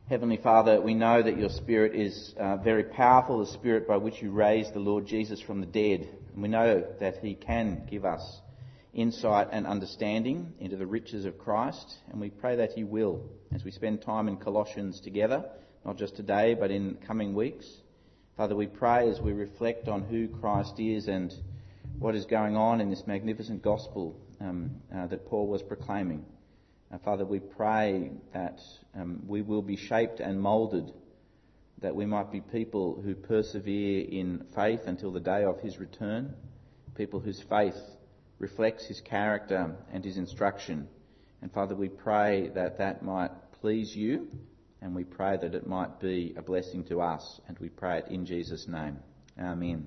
Heavenly Father, we know that your Spirit is very powerful, the Spirit by which you raised the Lord Jesus from the dead. And we know that he can give us insight and understanding into the riches of Christ, and we pray that he will as we spend time in Colossians together, not just today but in coming weeks. Father, we pray as we reflect on who Christ is and what is going on in this magnificent gospel that Paul was proclaiming. Father, we pray that we will be shaped and moulded, that we might be people who persevere in faith until the day of his return, people whose faith reflects his character and his instruction. And Father, we pray that that might please you, and we pray that it might be a blessing to us, and we pray it in Jesus' name. Amen.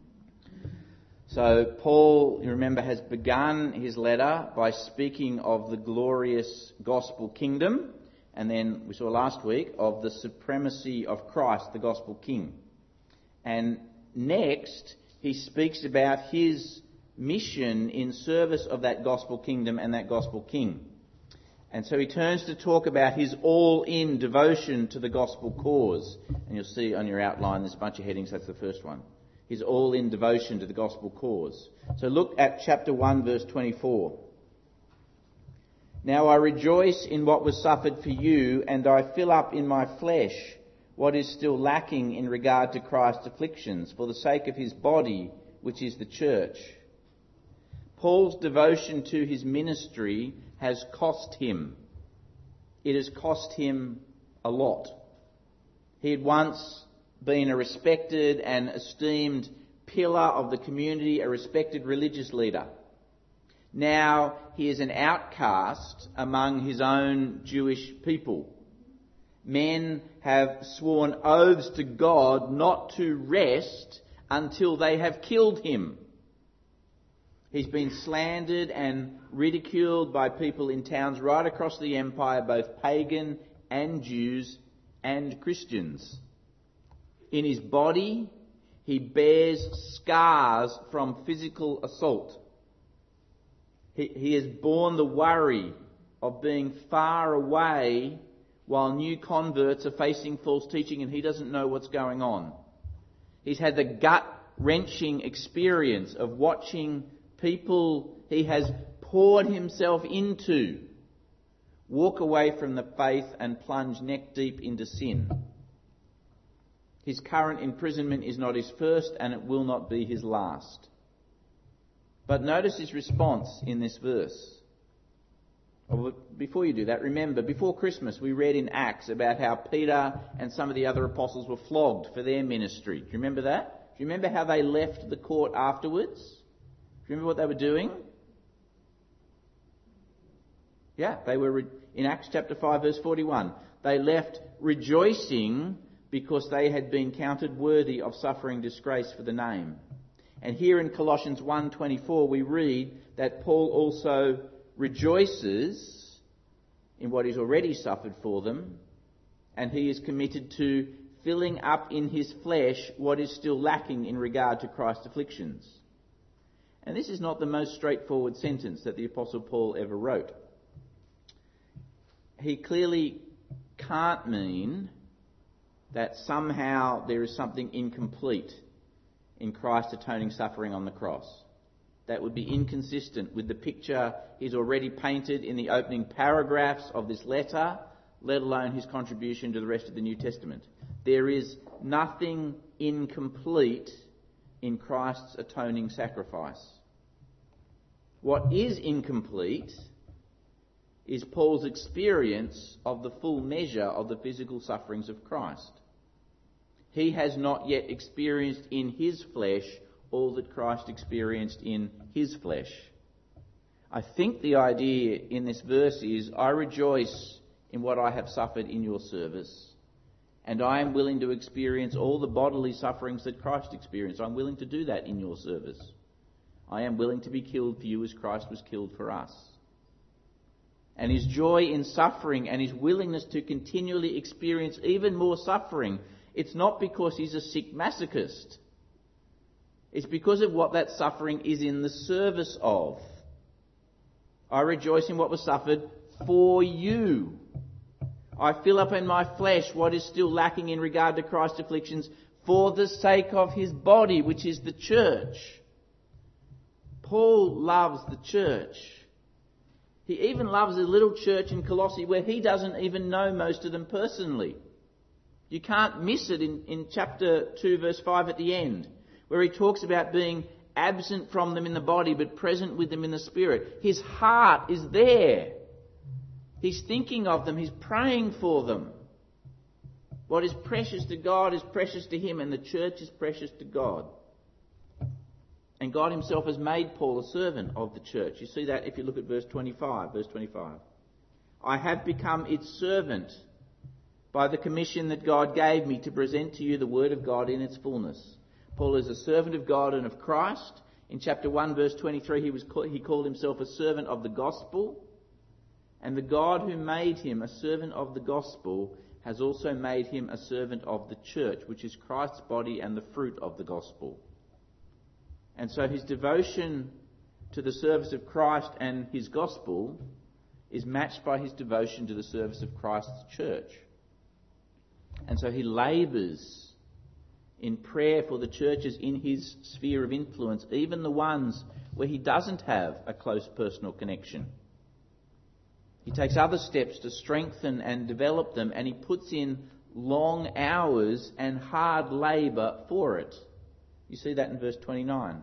So Paul, you remember, has begun his letter by speaking of the glorious gospel kingdom, and then we saw last week of the supremacy of Christ, the gospel king. And next, he speaks about his mission in service of that gospel kingdom and that gospel king. And so he turns to talk about his all-in devotion to the gospel cause. And you'll see on your outline there's a bunch of headings, that's the first one. His all-in devotion to the gospel cause. So look at chapter 1, verse 24. Now I rejoice in what was suffered for you, and I fill up in my flesh what is still lacking in regard to Christ's afflictions, for the sake of his body, which is the church. Paul's devotion to his ministry has cost him. It has cost him a lot. He had once been a respected and esteemed pillar of the community, a respected religious leader. Now he is an outcast among his own Jewish people. Men have sworn oaths to God not to rest until they have killed him. He's been slandered and ridiculed by people in towns right across the empire, both pagan and Jews and Christians. In his body, he bears scars from physical assault. He has borne the worry of being far away while new converts are facing false teaching and he doesn't know what's going on. He's had the gut-wrenching experience of watching people he has poured himself into walk away from the faith and plunge neck deep into sin. His current imprisonment is not his first, and it will not be his last. But notice his response in this verse. Before you do that, remember, before Christmas we read in Acts about how Peter and some of the other apostles were flogged for their ministry. Do you remember that? Do you remember how they left the court afterwards? Do you remember what they were doing? Yeah, they were in Acts chapter 5 verse 41. They left rejoicing because they had been counted worthy of suffering disgrace for the name. And here in Colossians 1:24 we read that Paul also rejoices in what he's already suffered for them, and he is committed to filling up in his flesh what is still lacking in regard to Christ's afflictions. And this is not the most straightforward sentence that the Apostle Paul ever wrote. He clearly can't mean that somehow there is something incomplete in Christ's atoning suffering on the cross. That would be inconsistent with the picture he's already painted in the opening paragraphs of this letter, let alone his contribution to the rest of the New Testament. There is nothing incomplete in Christ's atoning sacrifice. What is incomplete is Paul's experience of the full measure of the physical sufferings of Christ. He has not yet experienced in his flesh all that Christ experienced in his flesh. I think the idea in this verse is, I rejoice in what I have suffered in your service, and I am willing to experience all the bodily sufferings that Christ experienced. I'm willing to do that in your service. I am willing to be killed for you as Christ was killed for us. And his joy in suffering and his willingness to continually experience even more suffering, it's not because he's a sick masochist. It's because of what that suffering is in the service of. I rejoice in what was suffered for you. I fill up in my flesh what is still lacking in regard to Christ's afflictions for the sake of his body, which is the church. Paul loves the church. He even loves a little church in Colossae where he doesn't even know most of them personally. You can't miss it in chapter 2 verse 5 at the end, where he talks about being absent from them in the body but present with them in the spirit. His heart is there. He's thinking of them. He's praying for them. What is precious to God is precious to him, and the church is precious to God. And God himself has made Paul a servant of the church. You see that if you look at verse 25. Verse 25. I have become its servant by the commission that God gave me to present to you the word of God in its fullness. Paul is a servant of God and of Christ. In chapter 1 verse 23 he called himself a servant of the gospel. And the God who made him a servant of the gospel has also made him a servant of the church, which is Christ's body and the fruit of the gospel. And so his devotion to the service of Christ and his gospel is matched by his devotion to the service of Christ's church. And so he labours in prayer for the churches in his sphere of influence, even the ones where he doesn't have a close personal connection. He takes other steps to strengthen and develop them, and he puts in long hours and hard labour for it. You see that in verse 29.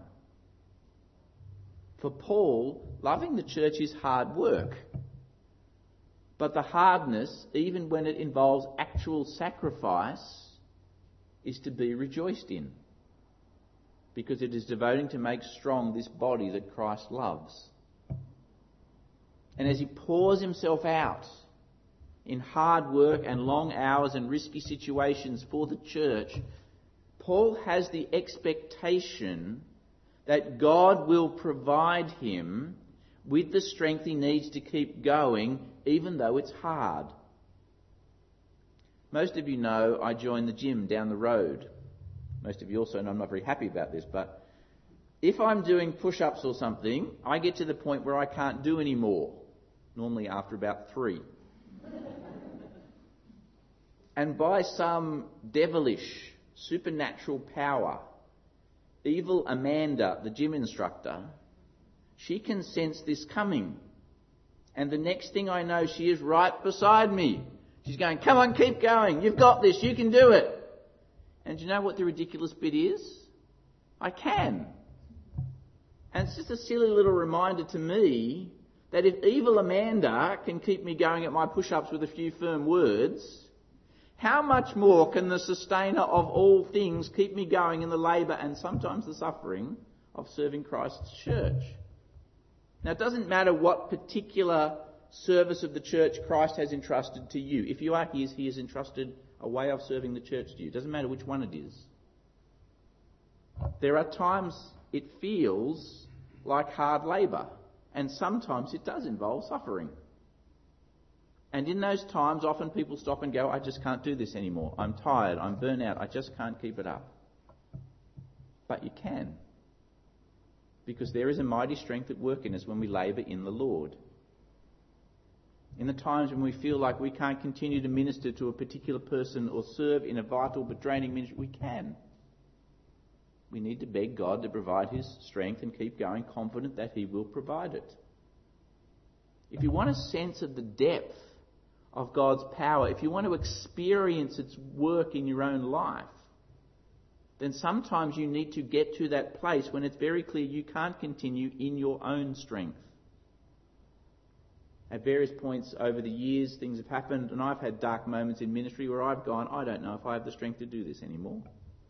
For Paul, loving the church is hard work. But the hardness, even when it involves actual sacrifice, is to be rejoiced in, because it is devoting to make strong this body that Christ loves. And as he pours himself out in hard work and long hours and risky situations for the church, Paul has the expectation that God will provide him with the strength he needs to keep going, even though it's hard. Most of you know I joined the gym down the road. Most of you also know I'm not very happy about this, but if I'm doing push-ups or something, I get to the point where I can't do any more, normally after about 3. And by some devilish, supernatural power, evil Amanda, the gym instructor, she can sense this coming. And the next thing I know, she is right beside me. She's going, come on, keep going. You've got this. You can do it. And do you know what the ridiculous bit is? I can. And it's just a silly little reminder to me that if evil Amanda can keep me going at my push-ups with a few firm words, how much more can the sustainer of all things keep me going in the labour and sometimes the suffering of serving Christ's church? Now, it doesn't matter what particular service of the church Christ has entrusted to you. If you are his, he has entrusted a way of serving the church to you. It doesn't matter which one it is. There are times it feels like hard labour, and sometimes it does involve suffering. And in those times, often people stop and go, I just can't do this anymore. I'm tired, I'm burnt out, I just can't keep it up. But you can. Because there is a mighty strength at work in us when we labour in the Lord. In the times when we feel like we can't continue to minister to a particular person or serve in a vital but draining ministry, we can. We need to beg God to provide his strength and keep going, confident that he will provide it. If you want a sense of the depth of God's power, if you want to experience its work in your own life, then sometimes you need to get to that place when it's very clear you can't continue in your own strength. At various points over the years, things have happened, and I've had dark moments in ministry where I've gone, I don't know if I have the strength to do this anymore.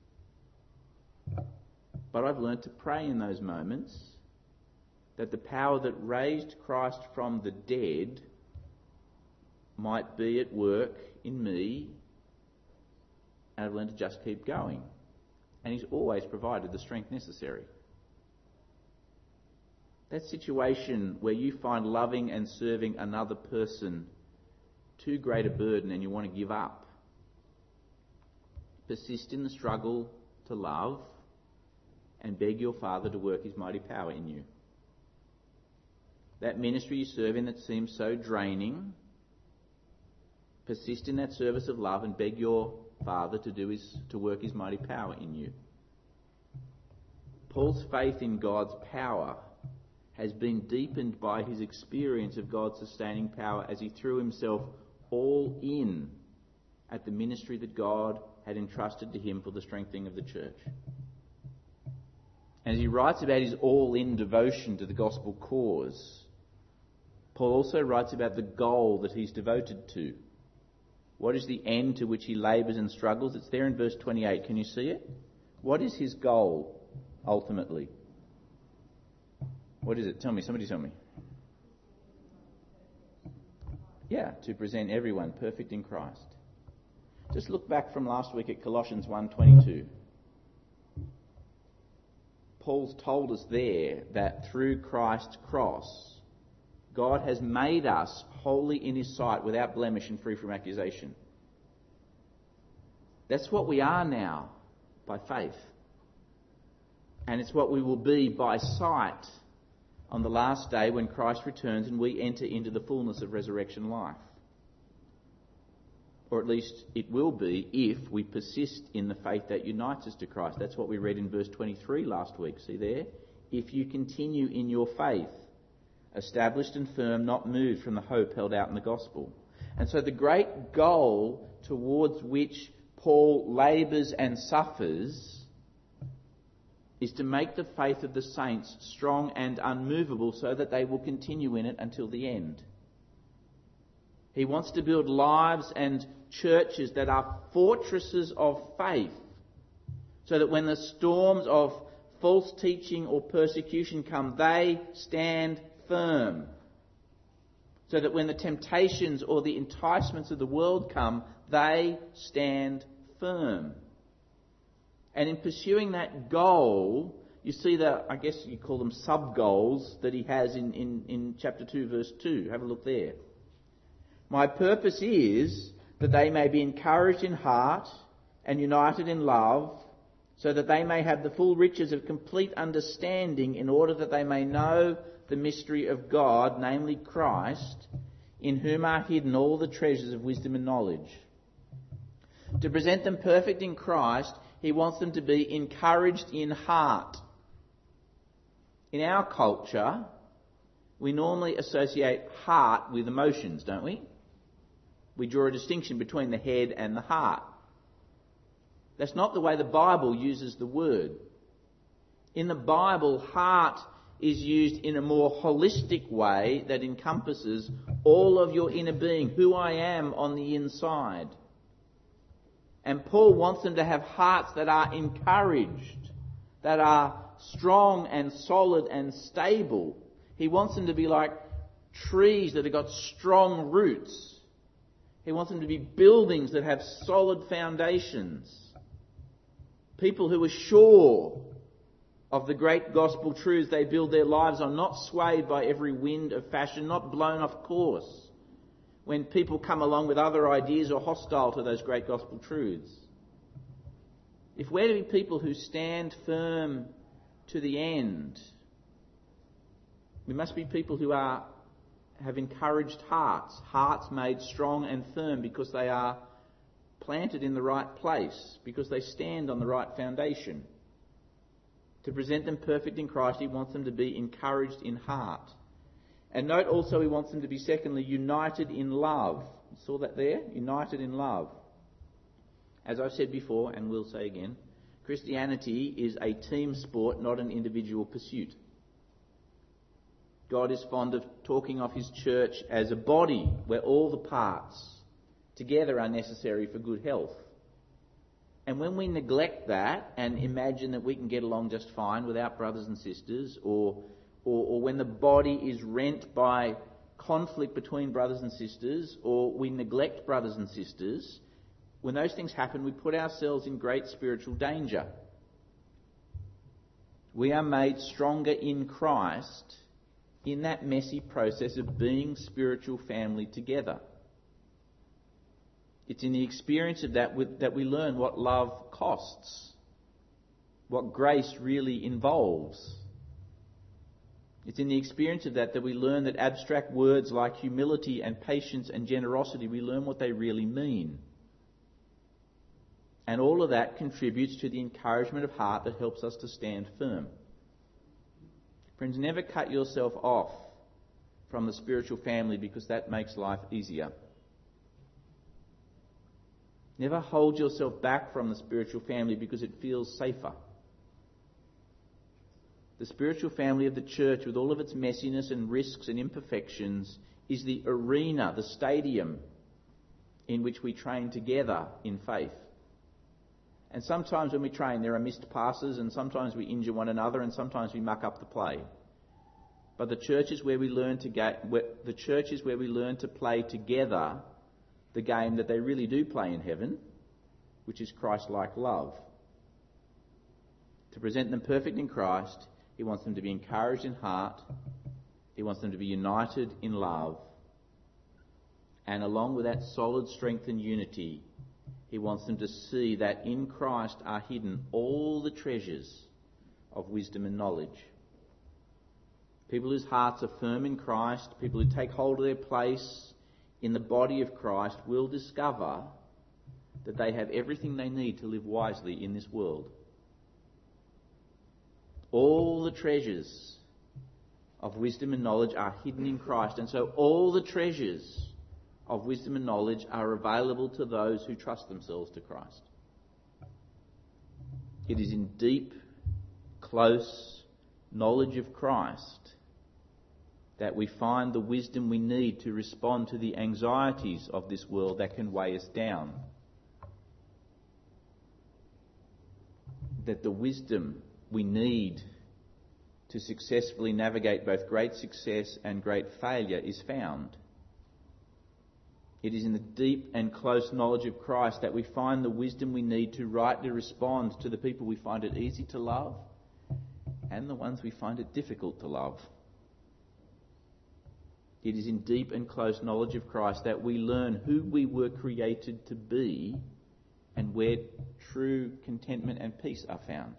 But I've learned to pray in those moments that the power that raised Christ from the dead might be at work in me, and I've learned to just keep going. And he's always provided the strength necessary. That situation where you find loving and serving another person too great a burden and you want to give up, persist in the struggle to love and beg your Father to work his mighty power in you. That ministry you serve in that seems so draining, Persist in that service of love and beg your Father to work his mighty power in you. Paul's faith in God's power has been deepened by his experience of God's sustaining power as he threw himself all in at the ministry that God had entrusted to him for the strengthening of the church. And as he writes about his all-in devotion to the gospel cause, Paul also writes about the goal that he's devoted to. What is the end to which he labours and struggles? It's there in verse 28. Can you see it? What is his goal, ultimately? What is it? Tell me. Somebody tell me. Yeah, to present everyone perfect in Christ. Just look back from last week at Colossians 1:22. Paul's told us there that through Christ's cross, God has made us holy in his sight, without blemish and free from accusation. That's what we are now by faith. And it's what we will be by sight on the last day when Christ returns and we enter into the fullness of resurrection life. Or at least it will be if we persist in the faith that unites us to Christ. That's what we read in verse 23 last week. See there? If you continue in your faith, established and firm, not moved from the hope held out in the gospel. And so the great goal towards which Paul labours and suffers is to make the faith of the saints strong and unmovable so that they will continue in it until the end. He wants to build lives and churches that are fortresses of faith, so that when the storms of false teaching or persecution come, they stand firm. So that when the temptations or the enticements of the world come, they stand firm. And in pursuing that goal, you see that, I guess you call them sub-goals, that he has in chapter 2, verse 2. Have a look there. My purpose is that they may be encouraged in heart and united in love, so that they may have the full riches of complete understanding, in order that they may know the mystery of God, namely Christ, in whom are hidden all the treasures of wisdom and knowledge. To present them perfect in Christ, he wants them to be encouraged in heart. In our culture, we normally associate heart with emotions, don't we? We draw a distinction between the head and the heart. That's not the way the Bible uses the word. In the Bible, heart is used in a more holistic way that encompasses all of your inner being, who I am on the inside. And Paul wants them to have hearts that are encouraged, that are strong and solid and stable. He wants them to be like trees that have got strong roots. He wants them to be buildings that have solid foundations. People who are sure of the great gospel truths they build their lives on, not swayed by every wind of fashion, not blown off course when people come along with other ideas or hostile to those great gospel truths. If we're to be people who stand firm to the end, we must be people who have encouraged hearts, hearts made strong and firm because they are planted in the right place, because they stand on the right foundation. To present them perfect in Christ, he wants them to be encouraged in heart. And note also he wants them to be, secondly, united in love. You saw that there? United in love. As I've said before, and will say again, Christianity is a team sport, not an individual pursuit. God is fond of talking of his church as a body where all the parts together are necessary for good health. And when we neglect that and imagine that we can get along just fine without brothers and sisters, or when the body is rent by conflict between brothers and sisters, or we neglect brothers and sisters, when those things happen, we put ourselves in great spiritual danger. We are made stronger in Christ in that messy process of being spiritual family together. It's in the experience of that we learn what love costs, what grace really involves. It's in the experience of that we learn that abstract words like humility and patience and generosity, we learn what they really mean. And all of that contributes to the encouragement of heart that helps us to stand firm. Friends, never cut yourself off from the spiritual family because that makes life easier. Never hold yourself back from the spiritual family because it feels safer. The spiritual family of the church, with all of its messiness and risks and imperfections, is the arena, the stadium in which we train together in faith. And sometimes when we train there are missed passes, and sometimes we injure one another, and sometimes we muck up the play. But the church is where we learn to play together the game that they really do play in heaven, which is Christ-like love. To present them perfect in Christ, he wants them to be encouraged in heart. He wants them to be united in love. And along with that solid strength and unity, he wants them to see that in Christ are hidden all the treasures of wisdom and knowledge. People whose hearts are firm in Christ, people who take hold of their place in the body of Christ, will discover that they have everything they need to live wisely in this world. All the treasures of wisdom and knowledge are hidden in Christ, and so all the treasures of wisdom and knowledge are available to those who trust themselves to Christ. It is in deep, close knowledge of Christ that we find the wisdom we need to respond to the anxieties of this world that can weigh us down. That the wisdom we need to successfully navigate both great success and great failure is found. It is in the deep and close knowledge of Christ that we find the wisdom we need to rightly respond to the people we find it easy to love and the ones we find it difficult to love. It is in deep and close knowledge of Christ that we learn who we were created to be and where true contentment and peace are found.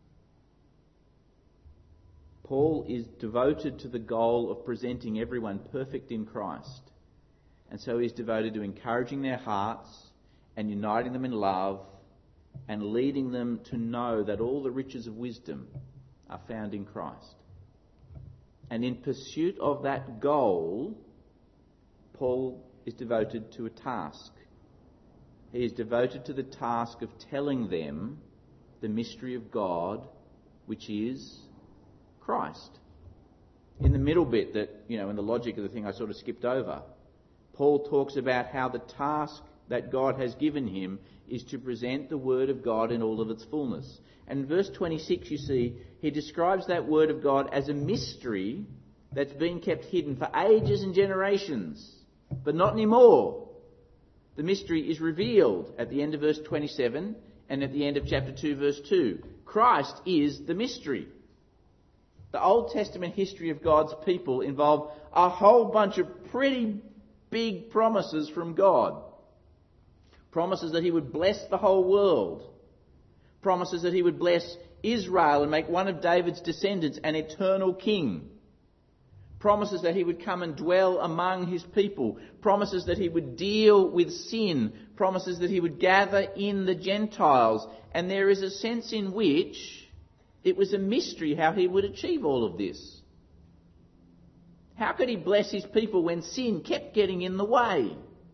Paul is devoted to the goal of presenting everyone perfect in Christ. And so he's devoted to encouraging their hearts and uniting them in love and leading them to know that all the riches of wisdom are found in Christ. And in pursuit of that goal, Paul is devoted to a task. He is devoted to the task of telling them the mystery of God, which is Christ. In the middle bit that, in the logic of the thing I sort of skipped over, Paul talks about how the task that God has given him is to present the Word of God in all of its fullness. And in verse 26, you see, he describes that Word of God as a mystery that's been kept hidden for ages and generations, but not anymore. The mystery is revealed at the end of verse 27 and at the end of chapter 2, verse 2. Christ is the mystery. The Old Testament history of God's people involved a whole bunch of pretty big promises from God. Promises that he would bless the whole world. Promises that he would bless Israel and make one of David's descendants an eternal king. Promises that he would come and dwell among his people. Promises that he would deal with sin. Promises that he would gather in the Gentiles. And there is a sense in which it was a mystery how he would achieve all of this. How could he bless his people when sin kept getting in the way?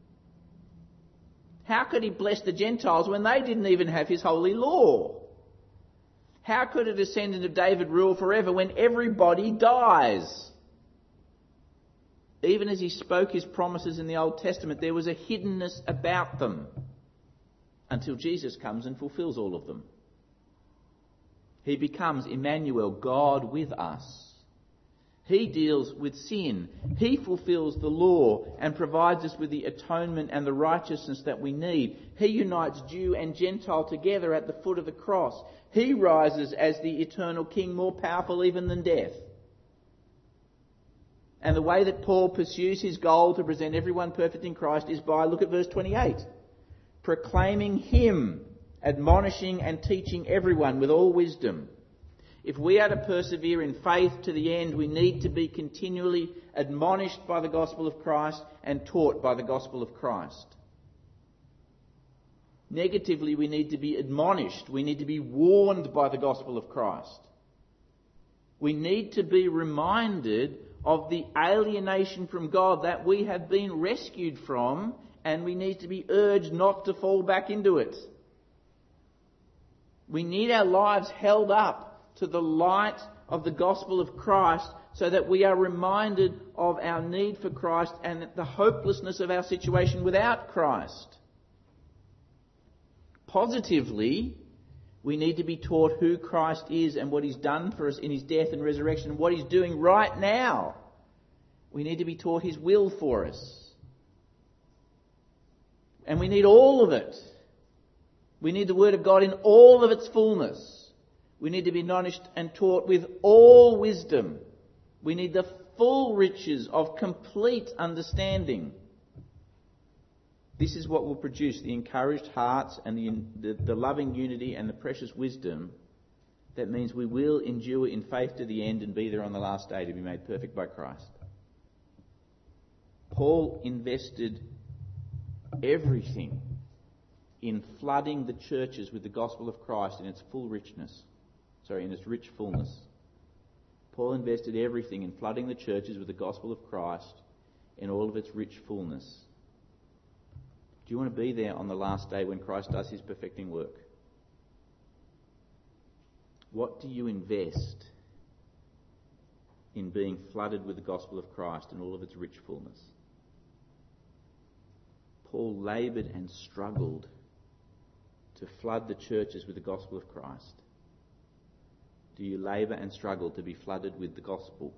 How could he bless the Gentiles when they didn't even have his holy law? How could a descendant of David rule forever when everybody dies? Even as he spoke his promises in the Old Testament, there was a hiddenness about them until Jesus comes and fulfills all of them. He becomes Emmanuel, God with us. He deals with sin. He fulfills the law and provides us with the atonement and the righteousness that we need. He unites Jew and Gentile together at the foot of the cross. He rises as the eternal King, more powerful even than death. And the way that Paul pursues his goal to present everyone perfect in Christ is by, look at verse 28, proclaiming him, admonishing and teaching everyone with all wisdom. If we are to persevere in faith to the end, we need to be continually admonished by the gospel of Christ and taught by the gospel of Christ. Negatively, we need to be admonished. We need to be warned by the gospel of Christ. We need to be reminded of the alienation from God that we have been rescued from, and we need to be urged not to fall back into it. We need our lives held up to the light of the gospel of Christ so that we are reminded of our need for Christ and the hopelessness of our situation without Christ. Positively, we need to be taught who Christ is and what He's done for us in His death and resurrection and what He's doing right now. We need to be taught His will for us. And we need all of it. We need the Word of God in all of its fullness. We need to be admonished and taught with all wisdom. We need the full riches of complete understanding. This is what will produce the encouraged hearts and the loving unity and the precious wisdom that means we will endure in faith to the end and be there on the last day to be made perfect by Christ. Paul invested everything in flooding the churches with the gospel of Christ in its full richness. In its rich fullness. Paul invested everything in flooding the churches with the gospel of Christ in all of its rich fullness. Do you want to be there on the last day when Christ does His perfecting work? What do you invest in being flooded with the gospel of Christ in all of its rich fullness? Paul laboured and struggled to flood the churches with the gospel of Christ. Do you labour and struggle to be flooded with the gospel?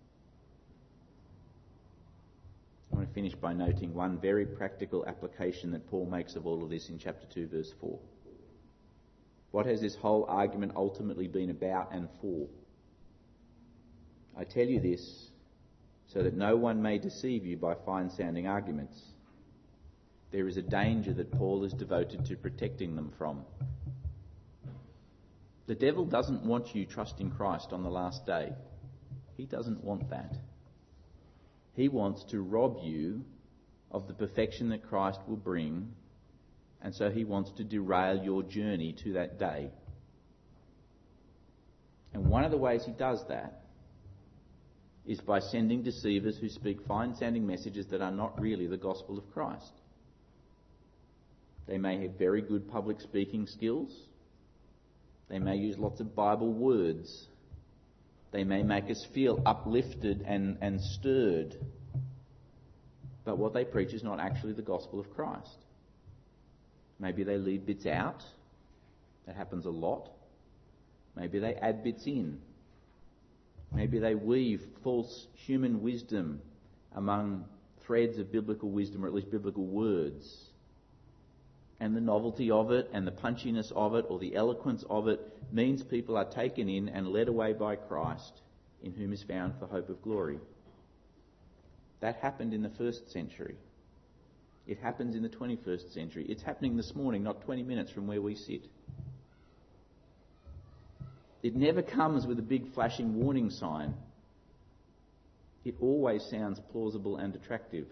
I want to finish by noting one very practical application that Paul makes of all of this in chapter 2, verse 4. What has this whole argument ultimately been about and for? I tell you this so that no one may deceive you by fine-sounding arguments. There is a danger that Paul is devoted to protecting them from. The devil doesn't want you trusting Christ on the last day. He doesn't want that. He wants to rob you of the perfection that Christ will bring, and so he wants to derail your journey to that day. And one of the ways he does that is by sending deceivers who speak fine-sounding messages that are not really the gospel of Christ. They may have very good public speaking skills. They may use lots of Bible words. They may make us feel uplifted and stirred. But what they preach is not actually the gospel of Christ. Maybe they leave bits out. That happens a lot. Maybe they add bits in. Maybe they weave false human wisdom among threads of biblical wisdom, or at least biblical words. And the novelty of it and the punchiness of it or the eloquence of it means people are taken in and led away by Christ, in whom is found the hope of glory. That happened in the 1st century. It happens in the 21st century. It's happening this morning, not 20 minutes from where we sit. It never comes with a big flashing warning sign. It always sounds plausible and attractive.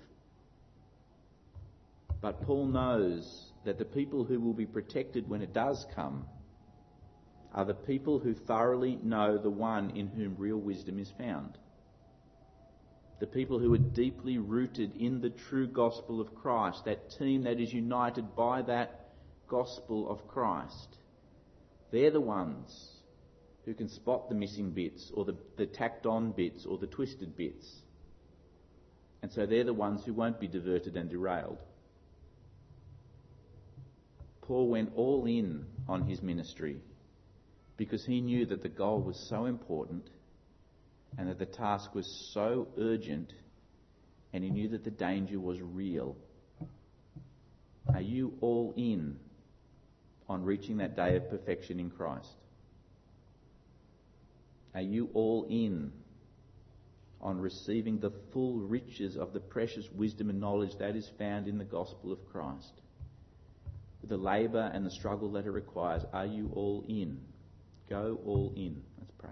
But Paul knows that the people who will be protected when it does come are the people who thoroughly know the one in whom real wisdom is found. The people who are deeply rooted in the true gospel of Christ, that team that is united by that gospel of Christ. They're the ones who can spot the missing bits or the tacked on bits or the twisted bits. And so they're the ones who won't be diverted and derailed. Paul went all in on his ministry because he knew that the goal was so important and that the task was so urgent, and he knew that the danger was real. Are you all in on reaching that day of perfection in Christ? Are you all in on receiving the full riches of the precious wisdom and knowledge that is found in the gospel of Christ? With the labour and the struggle that it requires, are you all in? Go all in. Let's pray.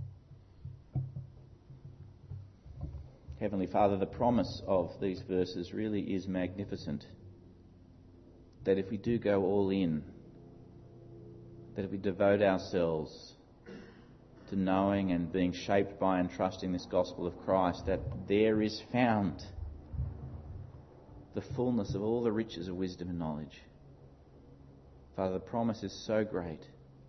Heavenly Father, the promise of these verses really is magnificent. That if we do go all in, that if we devote ourselves to knowing and being shaped by and trusting this gospel of Christ, that there is found the fullness of all the riches of wisdom and knowledge. Father, the promise is so great.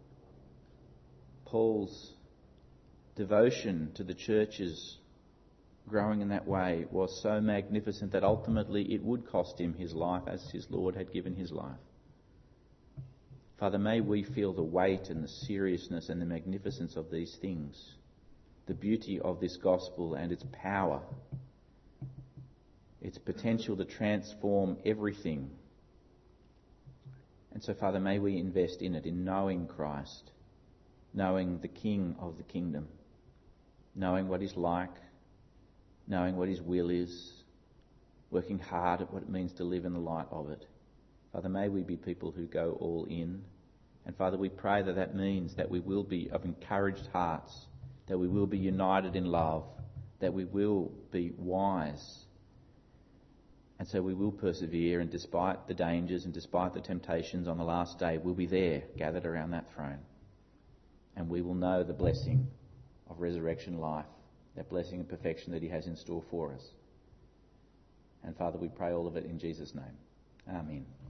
Paul's devotion to the churches growing in that way was so magnificent that ultimately it would cost him his life as his Lord had given his life. Father, may we feel the weight and the seriousness and the magnificence of these things, the beauty of this gospel and its power, its potential to transform everything. And so, Father, may we invest in it, in knowing Christ, knowing the King of the kingdom, knowing what he's like, knowing what his will is, working hard at what it means to live in the light of it. Father, may we be people who go all in. And Father, we pray that that means that we will be of encouraged hearts, that we will be united in love, that we will be wise. And so we will persevere, and despite the dangers and despite the temptations on the last day, we'll be there, gathered around that throne. And we will know the blessing of resurrection life, that blessing and perfection that he has in store for us. And Father, we pray all of it in Jesus' name. Amen.